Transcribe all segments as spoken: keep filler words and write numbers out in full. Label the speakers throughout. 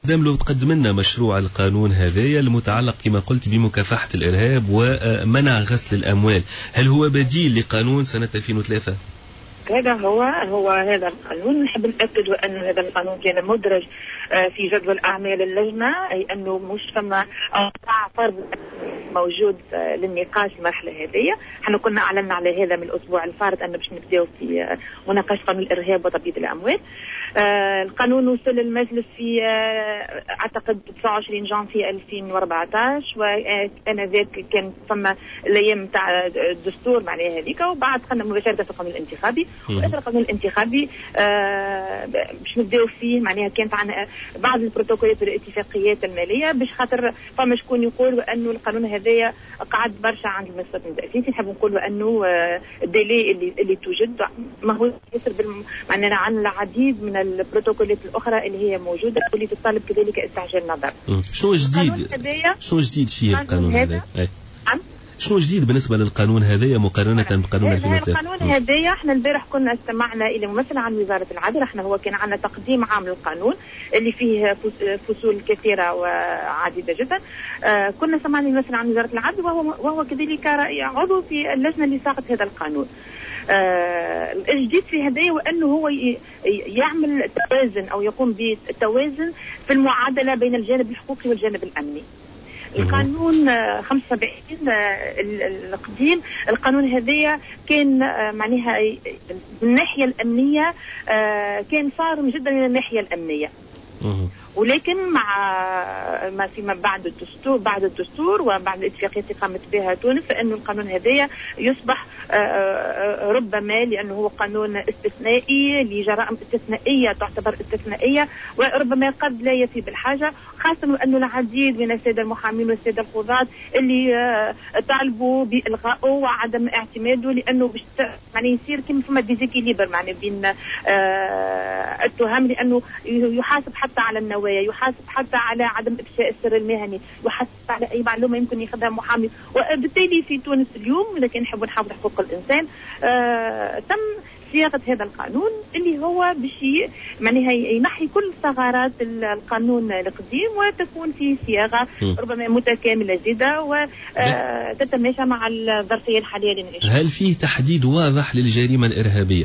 Speaker 1: دام لو تقدم لنا مشروع القانون هذايا المتعلق كما قلت بمكافحة الإرهاب ومنع غسل الأموال، هل هو بديل لقانون سنة ألفين وثلاثة؟
Speaker 2: هذا هو هو هذا القانون. نحب نأكد أن هذا القانون كان مدرج في جدول أعمال اللجنة، أي أنه مش فما فرض موجود للنقاش المرحلة هذه. احنا كنا أعلنا على هذا من الأسبوع الفارط أن باش نبداو في مناقشة قانون الإرهاب وتبييض الأموال. آه القانون وصل للمجلس في آه اعتقد تسعة وعشرين جانفي ألفين وأربعة عشر، وانا ذاك كان ثم الايام تاع الدستور معناها هذيك، وبعد دخلنا مباشره في القانون الانتخابي. واثر القانون الانتخابي آه باش نبداو فيه معناها كانت عندنا بعض البروتوكولات والاتفاقيات الماليه، باش خاطر فما شكون يقول انه القانون هذايا قعد برشا عند المسؤولين التأسيسي. نحب نقولوا انه آه الديلي اللي اللي توجد ما هو يسر معناها عن العديد من البروتوكولات الأخرى اللي هي موجودة واللي تطالب كذلك استعجال النظر.
Speaker 1: شو جديد؟ شو جديد فيه القانون هذا؟
Speaker 2: نعم.
Speaker 1: شو جديد بالنسبة للقانون هذا مقارنة بقانون ألفين وثلاثة؟
Speaker 2: القانون هذا احنا البارح كنا استمعنا إلى ممثل عن وزارة العدل. احنا هو كان عندنا تقديم عام للقانون اللي فيه فصول كثيرة وعديدة جدا. آه كنا سمعنا ممثل عن وزارة العدل وهو وهو كذلك عضو في اللجنة اللي ساقت هذا القانون. آه الجديد في هذا وأنه هو يعمل توازن أو يقوم بالتوازن في المعادلة بين الجانب الحقوقي والجانب الأمني. القانون خمسة وسبعين القديم القانون هذايا كان معناها من الناحية الأمنية كان صارم جدا من الناحية الأمنية، ولكن مع ما فيما بعد الدستور بعد الدستور وبعد الاتفاقية اللي قامت بها تونس، فإنه القانون هذايا يصبح ربما لأنه هو قانون استثنائي لجرائم استثنائية تعتبر استثنائية، وربما قد لا يفي بالحاجة، خاصة أنه العديد من السادة المحامين والسادة القضاة اللي طالبوا بإلغائه وعدم اعتماده، لأنه يعني يصير كم فما ديزيكيليبر معنى بين التهم، لأنه يحاسب حتى على النوايا، يحاسب حتى على عدم إفشاء السر المهني، يحاسب على أي معلومة يمكن ياخذها محامي. وبالتالي في تونس اليوم إذا كان نحب نحافظ حقوق الإنسان آه تم صياغة هذا القانون اللي هو بشيء معناها ينحي كل ثغرات القانون القديم وتكون في صياغة ربما متكاملة جدا وتتماشى مع الظرفية الحالية للنشاط.
Speaker 1: هل فيه تحديد واضح للجريمة الإرهابية؟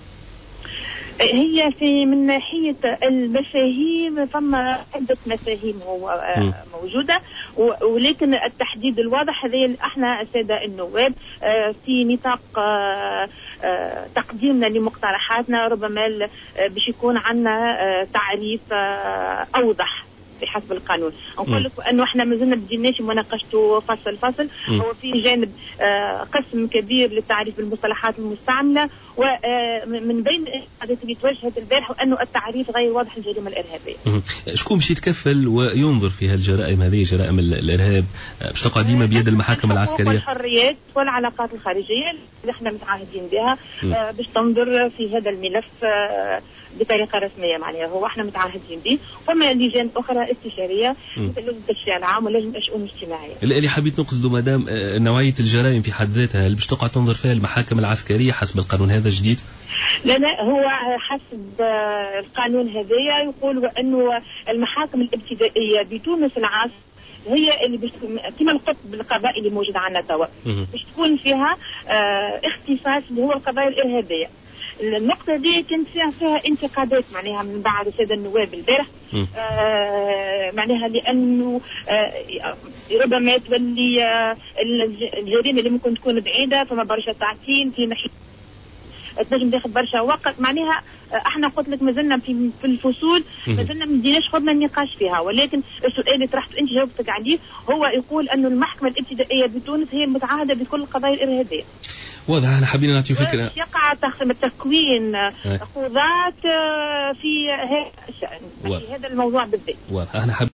Speaker 2: هي في من ناحية المفاهيم فما عدة مفاهيم هو موجودة، ولكن التحديد الواضح هذا احنا السادة النواب في نطاق تقديمنا لمقترحاتنا ربما باش يكون عندنا تعريف أوضح بحسب القانون. نقول لك انه احنا ما زلنا بديناش مناقشته فصل فصل. هو في جانب آه قسم كبير للتعريف بالمصطلحات المستعمله، ومن بين الحاجات اللي توجهت البارح وانه التعريف غير واضح للجريمه الارهابيه.
Speaker 1: شكون باش يتكفل وينظر في هالجرائم هذه جرائم الارهاب باش تقع ديما بيد المحاكم العسكريه؟
Speaker 2: الحريات والعلاقات الخارجيه اللي احنا متعهدين بها آه باش تنظر في هذا الملف آه بطريقة رسمية معناها هو احنا متعهدين به. وما لجان أخرى استشارية مثل لجنة التشريع العام ولجنة الشؤون الاجتماعية.
Speaker 1: اللي حبيت نقصده مدام نوعية الجرائم في حد ذاتها هل باش تقع تنظر فيها المحاكم العسكرية حسب القانون هذا الجديد؟
Speaker 2: لا لا هو حسب القانون هذايا يقول أنه المحاكم الابتدائية بتونس العاصمة هي اللي بش كما القطب القضائي اللي موجود عندنا توا باش تكون فيها اه اختصاص اللي هو القضايا الإرهابية. النقطة دي كانت فيها فيها انتقادات معناها من بعض السادة النواب البارح آه معناها لأنه آه ربما تولي آه الجريمة اللي ممكن تكون بعيدة فما برشا تعتيم في ناحية تنجم تاخذ برشا وقت معناها. احنا قلت لك مازلنا في في الفصول مازلنا ما بديناش خذنا النقاش فيها، ولكن السؤال اللي طرحته انت جاوبتك عليه هو يقول انه المحكمة الابتدائية بتونس هي المتعهدة بكل القضايا الإرهابية.
Speaker 1: واضح. احنا حابين نعطي فكرة
Speaker 2: يقع تقسيم تكوين قضاة في هذا الشأن في هذا الموضوع بالذات.
Speaker 1: واضح. احنا